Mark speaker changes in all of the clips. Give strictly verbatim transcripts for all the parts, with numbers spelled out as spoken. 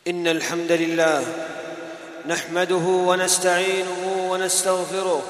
Speaker 1: إن الحمد لله نحمده ونستعينه ونستغفره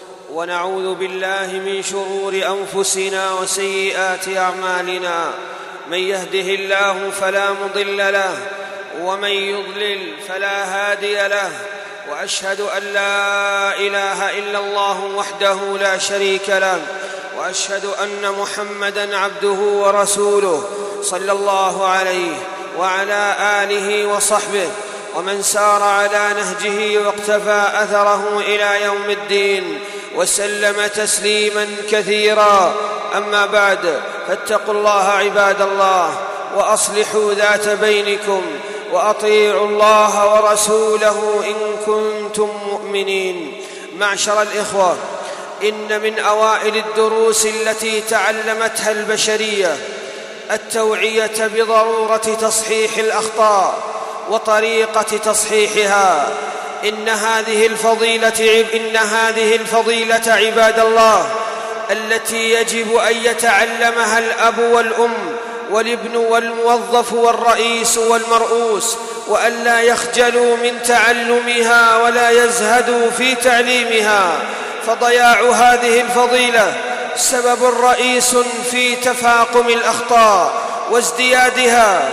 Speaker 1: ونعوذ بالله من شرور أنفسنا وسيئات أعمالنا. من يهده الله فلا مضل له ومن يضلل فلا هادي له، وأشهد أن لا إله إلا الله وحده لا شريك له، وأشهد أن محمدًا عبده ورسوله صلى الله عليه وعلى آله وصحبه ومن سار على نهجه واقتفى أثره إلى يوم الدين وسلم تسليماً كثيراً. أما بعد، فاتقوا الله عباد الله وأصلحوا ذات بينكم وأطيعوا الله ورسوله إن كنتم مؤمنين. معشر الإخوة، إن من أوائل الدروس التي تعلمتها البشرية التوعية بضرورة تصحيح الأخطاء وطريقة تصحيحها. إن هذه الفضيلة إن هذه الفضيلة عباد الله التي يجب أن يتعلمها الأب والأم والابن والموظف والرئيس والمرؤوس، وألا يخجلوا من تعلمها ولا يزهدوا في تعليمها، فضياع هذه الفضيلة سبب رئيس في تفاقم الأخطاء وازديادها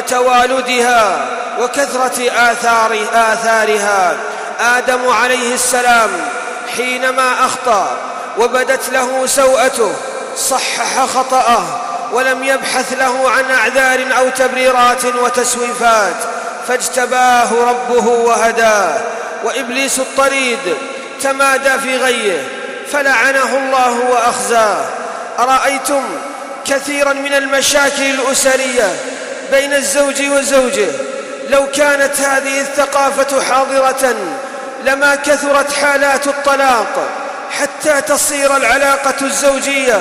Speaker 1: وتوالدها وكثرة آثار آثارها. آدم عليه السلام حينما أخطأ وبدت له سوءته صحح خطأه ولم يبحث له عن أعذار أو تبريرات وتسويفات، فاجتباه ربه وهداه. وإبليس الطريد تمادى في غيه فلعنه الله وأخزاه. أرأيتم كثيرا من المشاكل الأسرية بين الزوج وزوجه، لو كانت هذه الثقافة حاضرة لما كثرت حالات الطلاق، حتى تصير العلاقة الزوجية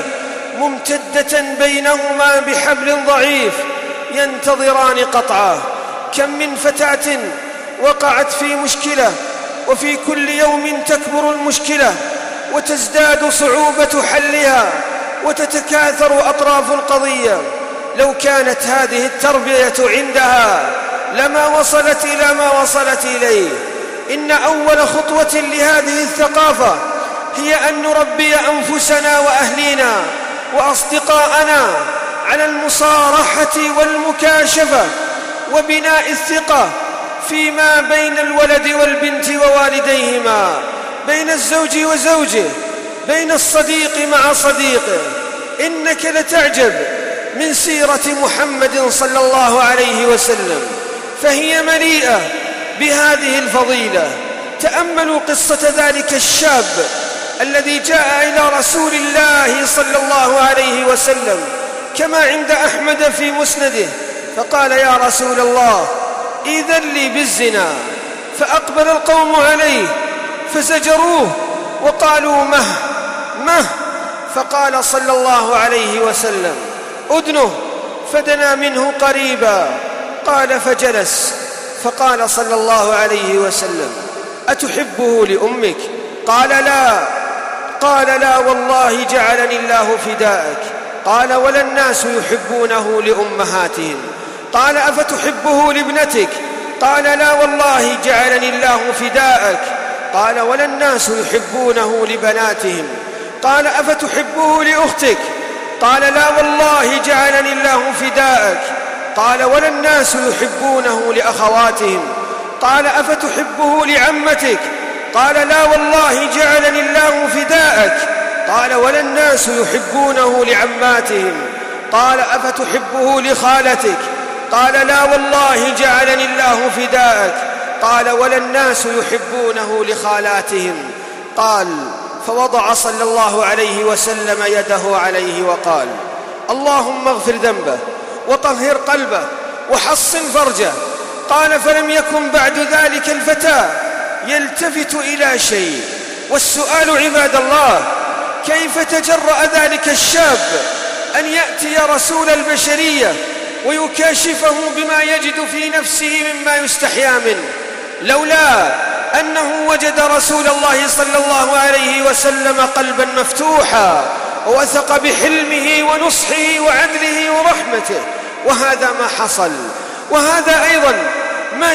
Speaker 1: ممتدة بينهما بحبل ضعيف ينتظران قطعه. كم من فتاة وقعت في مشكلة وفي كل يوم تكبر المشكلة وتزداد صعوبة حلها وتتكاثر أطراف القضية. لو كانت هذه التربية عندها لما وصلت إلى ما وصلت إليه. إن أول خطوة لهذه الثقافة هي أن نربي أنفسنا وأهلينا وأصدقاءنا على المصارحة والمكاشفة وبناء الثقة فيما بين الولد والبنت ووالديهما، بين الزوج وزوجه، بين الصديق مع صديقه. إنك لتعجب من سيرة محمد صلى الله عليه وسلم، فهي مليئة بهذه الفضيلة. تأملوا قصة ذلك الشاب الذي جاء إلى رسول الله صلى الله عليه وسلم كما عند أحمد في مسنده، فقال: يا رسول الله، إذن لي بالزنا. فأقبل القوم عليه فزجروه وقالوا: مه مه. فقال صلى الله عليه وسلم: أدنه. فدنا منه قريبا، قال فجلس. فقال صلى الله عليه وسلم: أتحبه لأمك؟ قال: لا. قال: لا والله جعلني الله فداءك. قال: ولا الناس يحبونه لأمهاتهم. قال: أفتحبه لابنتك؟ قال: لا والله جعلني الله فداءك. قال: ولا الناس يحبونه لبناتهم. قال: أفتحبه لأختك؟ قال: لا والله جعلني الله فداءك. قال: ولا الناس يحبونه لأخواتهم. قال: أفتحبه لعمتك؟ قال: لا والله جعلني الله فداءك. قال: ولا الناس يحبونه لعماتهم. قال: أفتحبه لخالتك؟ قال: لا والله جعلني الله فداءك. قال: ولا الناس يحبونه لخالاتهم. قال: فوضع صلى الله عليه وسلم يده عليه وقال: اللهم اغفر ذنبه وطهر قلبه وحصن فرجه. قال: فلم يكن بعد ذلك الفتى يلتفت إلى شيء. والسؤال عباد الله: كيف تجرأ ذلك الشاب أن يأتي رسول البشرية ويكاشفه بما يجد في نفسه مما يستحيا منه، لولا أنه وجد رسول الله صلى الله عليه وسلم قلبا مفتوحا ووثق بحلمه ونصحه وعدله ورحمته. وهذا ما حصل، وهذا أيضا ما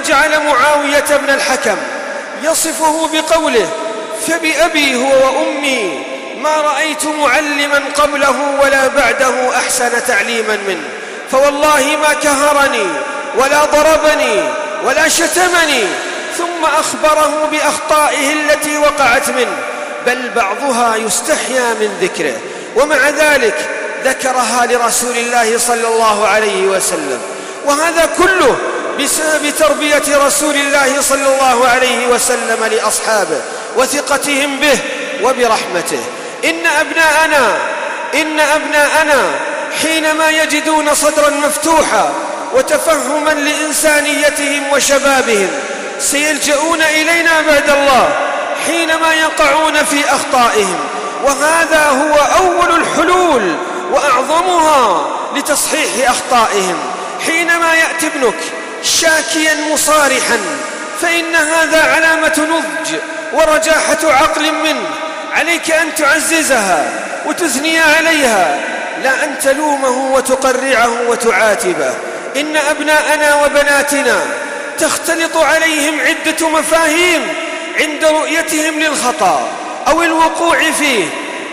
Speaker 1: جعل معاوية بن الحكم يصفه بقوله: فبأبي هو وأمي ما رأيت معلما قبله ولا بعده أحسن تعليما منه، فوالله ما كهرني ولا ضربني ولا شتمني. ثم أخبره بأخطائه التي وقعت منه، بل بعضها يستحيا من ذكره، ومع ذلك ذكرها لرسول الله صلى الله عليه وسلم. وهذا كله بسبب تربية رسول الله صلى الله عليه وسلم لأصحابه وثقتهم به وبرحمته. إن أبناءنا إن أبناءنا حينما يجدون صدرا مفتوحا وتفهما لإنسانيتهم وشبابهم سيلجؤون إلينا بعد الله حينما يقعون في أخطائهم، وهذا هو أول الحلول وأعظمها لتصحيح أخطائهم. حينما يأتي ابنك شاكيا مصارحا فإن هذا علامة نضج ورجاحة عقل منه، عليك أن تعززها وتثني عليها، لا أن تلومه وتقرعه وتعاتبه. إن أبناءنا وبناتنا تختلط عليهم عدة مفاهيم عند رؤيتهم للخطأ أو الوقوع فيه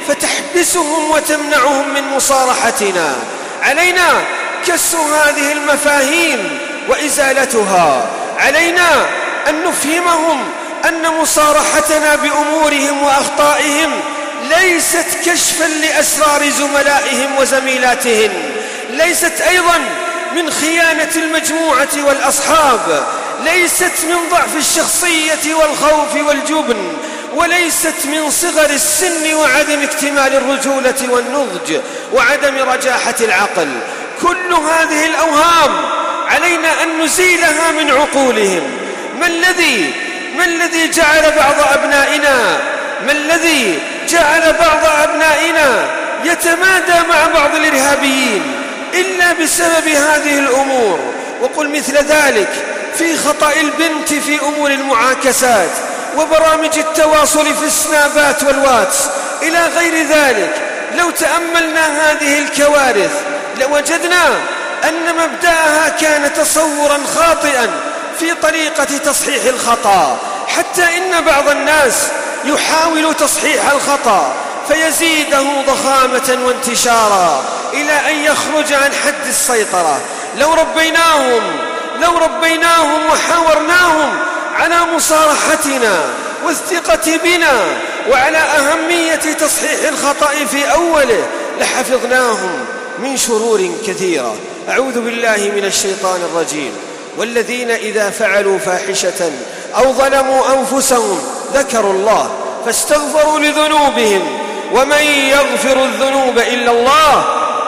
Speaker 1: فتحبسهم وتمنعهم من مصارحتنا. علينا كسر هذه المفاهيم وإزالتها، علينا أن نفهمهم أن مصارحتنا بأمورهم وأخطائهم ليست كشفا لأسرار زملائهم وزميلاتهم، ليست أيضا من خيانة المجموعة والأصحاب، ليست من ضعف الشخصية والخوف والجبن، وليست من صغر السن وعدم اكتمال الرجولة والنضج وعدم رجاحة العقل. كل هذه الأوهام علينا أن نزيلها من عقولهم. ما الذي ما الذي جعل بعض أبنائنا ما الذي جعل بعض أبنائنا يتمادى مع بعض الإرهابيين إلا بسبب هذه الأمور؟ وقل مثل ذلك في خطأ البنت في أمور المعاكسات وبرامج التواصل في السنابات والواتس إلى غير ذلك. لو تأملنا هذه الكوارث لوجدنا أن مبدأها كان تصورا خاطئا في طريقة تصحيح الخطأ، حتى إن بعض الناس يحاول تصحيح الخطأ فيزيده ضخامة وانتشارا إلى أن يخرج عن حد السيطرة. لو ربيناهم لو ربيناهم وحاورناهم على مصارحتنا والثقة بنا وعلى أهمية تصحيح الخطأ في أوله لحفظناهم من شرور كثيرة. أعوذ بالله من الشيطان الرجيم. والذين إذا فعلوا فاحشة أو ظلموا أنفسهم ذكروا الله فاستغفروا لذنوبهم ومن يغفر الذنوب إلا الله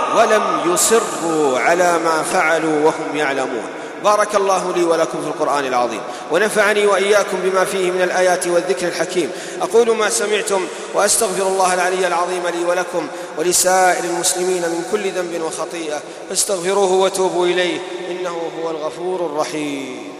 Speaker 1: ولم يصروا على ما فعلوا وهم يعلمون. بارك الله لي ولكم في القرآن العظيم، ونفعني وإياكم بما فيه من الآيات والذكر الحكيم. أقول ما سمعتم وأستغفر الله العلي العظيم لي ولكم ولسائر المسلمين من كل ذنب وخطيئة، فاستغفروه وتوبوا إليه إنه هو الغفور الرحيم.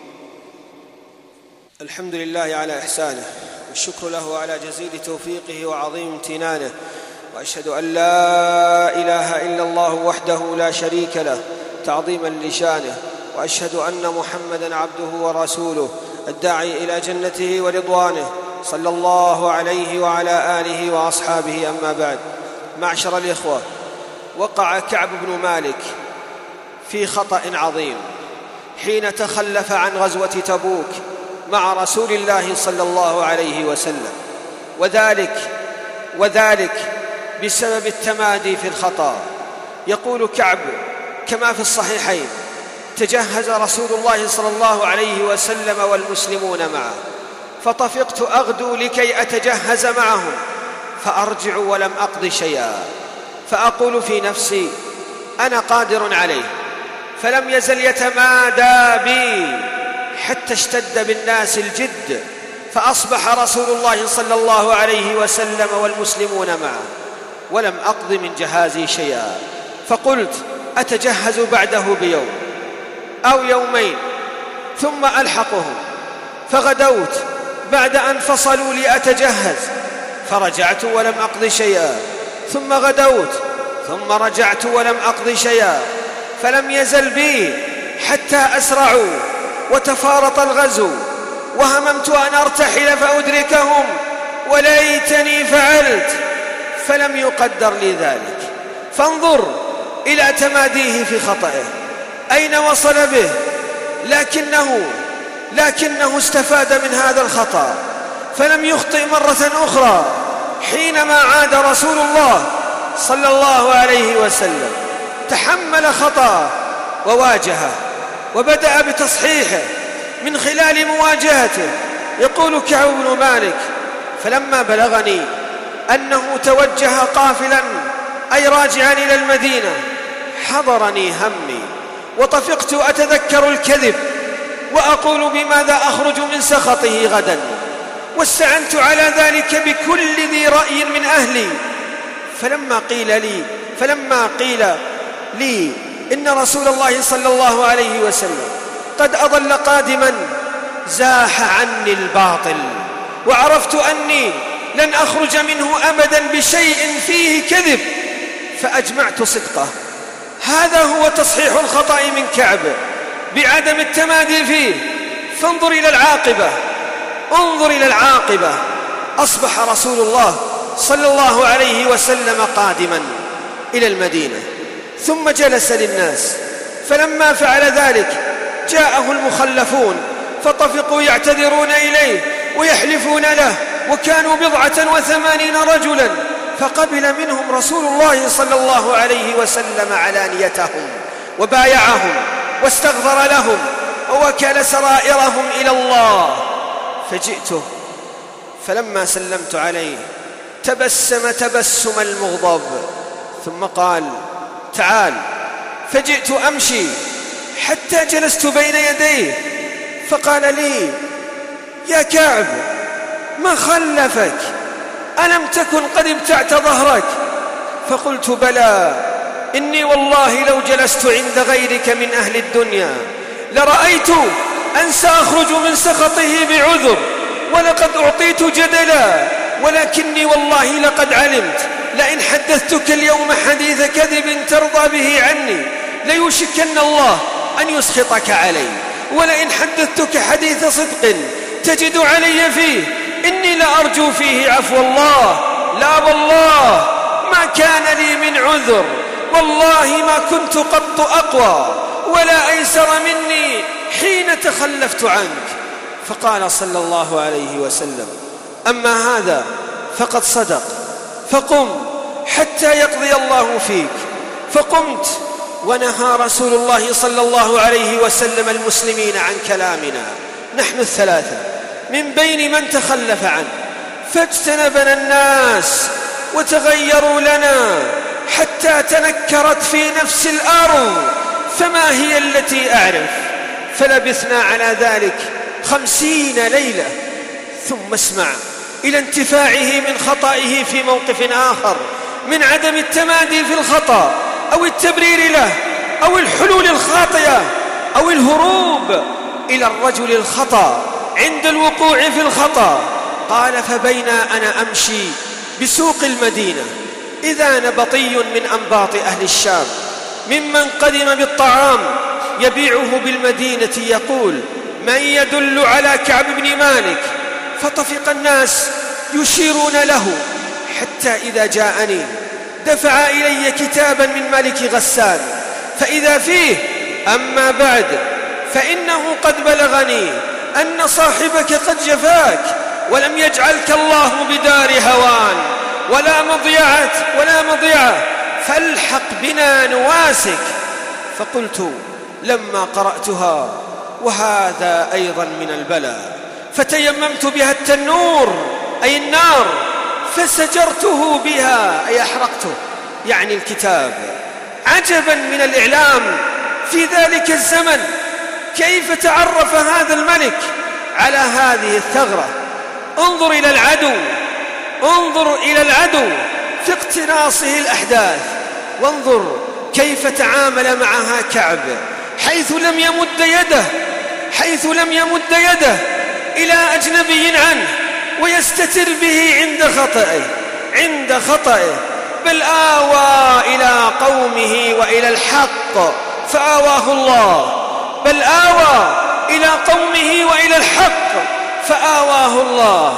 Speaker 1: الحمد لله على إحسانه، والشكر له على جزيل توفيقه وعظيم امتنانه، وأشهد أن لا إله إلا الله وحده لا شريك له تعظيما لشانه، وأشهد أن محمدًا عبده ورسوله الداعي إلى جنته ورضوانه، صلى الله عليه وعلى آله وأصحابه. أما بعد، معشر الإخوة، وقع كعب بن مالك في خطأ عظيم حين تخلف عن غزوة تبوك مع رسول الله صلى الله عليه وسلم، وذلك وذلك بسبب التمادي في الخطأ. يقول كعب كما في الصحيحين: تجهز رسول الله صلى الله عليه وسلم والمسلمون معه، فطفقت أغدو لكي أتجهز معهم، فأرجع ولم أقض شيئا، فأقول في نفسي أنا قادر عليه، فلم يزل يتمادى بي حتى اشتد بالناس الجد، فأصبح رسول الله صلى الله عليه وسلم والمسلمون معه ولم أقض من جهازي شيئا، فقلت أتجهز بعده بيوم أو يومين ثم ألحقهم، فغدوت بعد أن فصلوا لأتجهز، فرجعت ولم أقض شيئا، ثم غدوت ثم رجعت ولم أقض شيئا، فلم يزل بي حتى أسرعوا وتفارط الغزو وهممت أن أرتحل فأدركهم وليتني فعلت، فلم يقدر لي ذلك. فانظر إلى تماديه في خطئه، أين وصل به، لكنه لكنه استفاد من هذا الخطأ فلم يخطئ مرة أخرى. حينما عاد رسول الله صلى الله عليه وسلم تحمل خطأه وواجهه وبدأ بتصحيحه من خلال مواجهته. يقول كعب بن مالك: فلما بلغني أنه توجه قافلا أي راجعا إلى المدينة حضرني همي وطفقت أتذكر الكذب وأقول بماذا أخرج من سخطه غدا، واستعنت على ذلك بكل ذي رأي من أهلي. فلما قيل لي فلما قيل لي إن رسول الله صلى الله عليه وسلم قد أضل قادما زاح عني الباطل، وعرفت أني لن أخرج منه أبدا بشيء فيه كذب، فأجمعت صدقه. هذا هو تصحيح الخطأ من كعب بعدم التمادي فيه. فانظر إلى العاقبة، انظر إلى العاقبة. أصبح رسول الله صلى الله عليه وسلم قادما إلى المدينة ثم جلس للناس، فلما فعل ذلك جاءه المخلفون فطفقوا يعتذرون إليه ويحلفون له، وكانوا بضعة وثمانين رجلا، فقبل منهم رسول الله صلى الله عليه وسلم علانيتهم وبايعهم واستغفر لهم ووكل سرائرهم إلى الله. فجئته فلما سلمت عليه تبسم تبسم المغضب ثم قال: تعال. فجئت أمشي حتى جلست بين يديه فقال لي: يا كعب، ما خلفك؟ ألم تكن قد ابتعت ظهرك؟ فقلت: بلى، إني والله لو جلست عند غيرك من أهل الدنيا لرأيت أن سأخرج من سخطه بعذر، ولقد أعطيت جدلا، ولكني والله لقد علمت لئن حدثتك اليوم حديث كذب ترضى به عني ليوشكن الله أن يسخطك علي، ولئن حدثتك حديث صدق تجد علي فيه إني لأرجو فيه عفو الله. لا والله ما كان لي من عذر، والله ما كنت قط أقوى ولا أيسر مني حين تخلفت عنك. فقال صلى الله عليه وسلم: أما هذا فقد صدق، فقم حتى يقضي الله فيك. فقمت، ونهى رسول الله صلى الله عليه وسلم المسلمين عن كلامنا نحن الثلاثة من بين من تخلف عنه، فاجتنبنا الناس وتغيروا لنا حتى تنكرت في نفس الأرض فما هي التي أعرف. فلبثنا على ذلك خمسين ليلة. ثم اسمع إلى انتفاعه من خطئه في موقف آخر من عدم التمادي في الخطأ أو التبرير له أو الحلول الخاطئة أو الهروب إلى الرجل الخطأ عند الوقوع في الخطأ. قال: فبينا أنا أمشي بسوق المدينة إذا نبطي من أنباط أهل الشام ممن قدم بالطعام يبيعه بالمدينة يقول: من يدل على كعب بن مالك؟ فطفق الناس يشيرون له حتى إذا جاءني دفع إلي كتابا من ملك غسان فإذا فيه: أما بعد فإنه قد بلغني أن صاحبك قد جفاك ولم يجعلك الله بدار هوان ولا مضيعة ولا مضيعة، فالحق بنا نواسك. فقلت لما قرأتها: وهذا أيضا من البلاء. فتيممت بها التنور أي النار فسجرته بها أي أحرقته، يعني الكتاب. عجبا من الإعلام في ذلك الزمن، كيف تعرف هذا الملك على هذه الثغرة. انظر إلى العدو، انظر إلى العدو في اقتناصه الأحداث، وانظر كيف تعامل معها كعب، حيث لم يمد يده حيث لم يمد يده إلى أجنبي عنه ويستتر به عند خطئه عند خطئه بل آوى إلى قومه وإلى الحق فآواه الله، بل آوى إلى قومه وإلى الحق فآواه الله.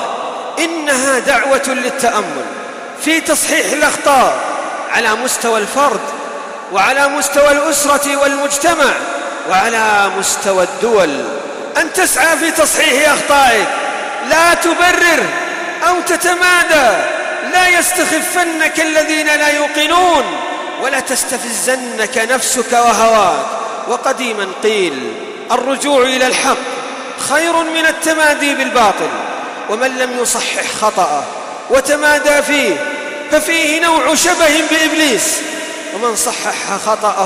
Speaker 1: إنها دعوة للتأمل في تصحيح الأخطاء على مستوى الفرد، وعلى مستوى الأسرة والمجتمع، وعلى مستوى الدول. أن تسعى في تصحيح أخطائك، لا تبرر أو تتمادى، لا يستخفنك الذين لا يوقنون، ولا تستفزنك نفسك وهواك. وقديما قيل: الرجوع إلى الحق خير من التمادي بالباطل. ومن لم يصحح خطأه وتمادى فيه ففيه نوع شبه بإبليس، ومن صحح خطأه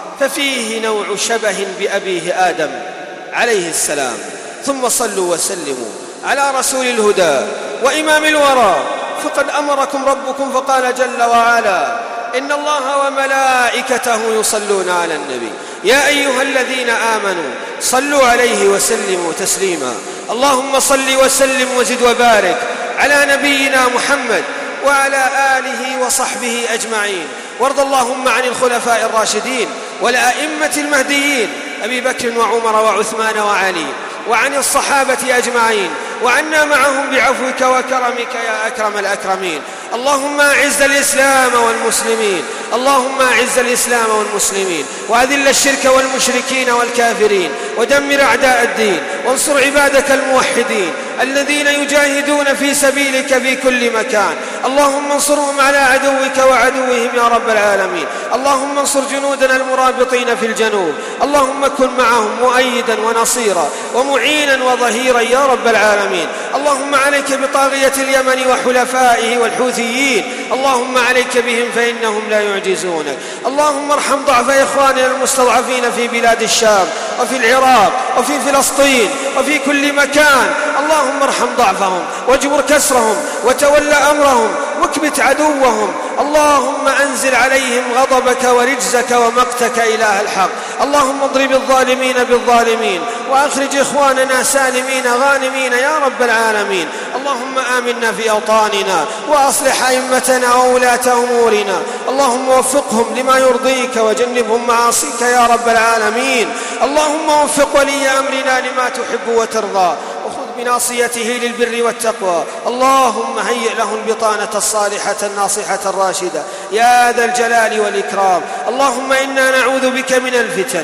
Speaker 1: ففيه نوع شبه بأبيه آدم عليه السلام. ثم صلوا وسلموا على رسول الهدى وإمام الورى، فقد أمركم ربكم فقال جل وعلا: إن الله وملائكته يصلون على النبي يا أيها الذين آمنوا صلوا عليه وسلموا تسليما. اللهم صل وسلم وزد وبارك على نبينا محمد وعلى آله وصحبه أجمعين. وارض اللهم عن الخلفاء الراشدين والأئمة المهديين أبي بكر وعمر وعثمان وعلي، وعن الصحابة أجمعين، وعنا معهم بعفوك وكرمك يا أكرم الأكرمين. اللهم أعز الإسلام والمسلمين، اللهم أعز الإسلام والمسلمين، وأذل الشرك والمشركين والكافرين، ودمر أعداء الدين، وانصر عبادك الموحدين الذين يجاهدون في سبيلك في كل مكان. اللهم انصرهم على عدوك وعدوهم يا رب العالمين. اللهم انصر جنودنا المرابطين في الجنوب، اللهم كن معهم مؤيدا ونصيرا ومعينا وظهيرا يا رب العالمين. اللهم عليك بطاغية اليمن وحلفائه والحوثيين، اللهم عليك بهم فإنهم لا يعجزونك. اللهم ارحم ضعف إخواننا المستضعفين في بلاد الشام وفي العراق وفي فلسطين وفي كل مكان، اللهم ارحم ضعفهم واجبر كسرهم وتول أمرهم واكبت عدوهم. اللهم أنزل عليهم غضبك ورجزك ومقتك إله الحق. اللهم اضرب الظالمين بالظالمين وأخرج إخواننا سالمين غانمين يا رب العالمين. اللهم آمنا في أوطاننا وأصلح أئمتنا وولاة أمورنا، اللهم وفقهم لما يرضيك وجنبهم معاصيك يا رب العالمين. اللهم وفق ولي أمرنا لما تحب وترضى، وخذ بناصيته للبر والتقوى. اللهم هيئ له البطانة الصالحة الناصحة الراشدة يا ذا الجلال والإكرام. اللهم إنا نعوذ بك من الفتن،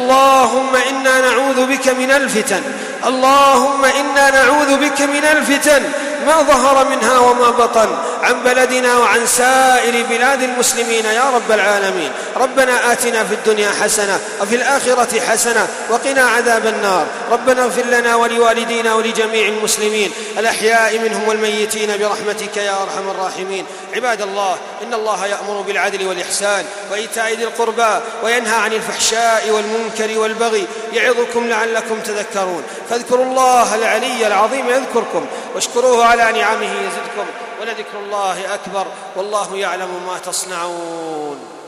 Speaker 1: اللهم إنا نعوذ بك من الفتن، اللهم إنا نعوذ بك من الفتن ما ظهر منها وما بطن، عن بلدنا وعن سائر بلاد المسلمين يا رب العالمين. ربنا آتنا في الدنيا حسنة وفي الآخرة حسنة وقنا عذاب النار. ربنا اغفر لنا ولوالدينا ولجميع المسلمين الأحياء منهم والميتين برحمتك يا أرحم الراحمين. عباد الله، إن الله يأمر بالعدل والإحسان وإيتاء ذي القربى وينهى عن الفحشاء والمنكر والبغي، يعظكم لعلكم تذكرون. فاذكروا الله العلي العظيم يذكركم، واشكروه على نعمه يزدكم، ولذكر الله أكبر، والله يعلم ما تصنعون.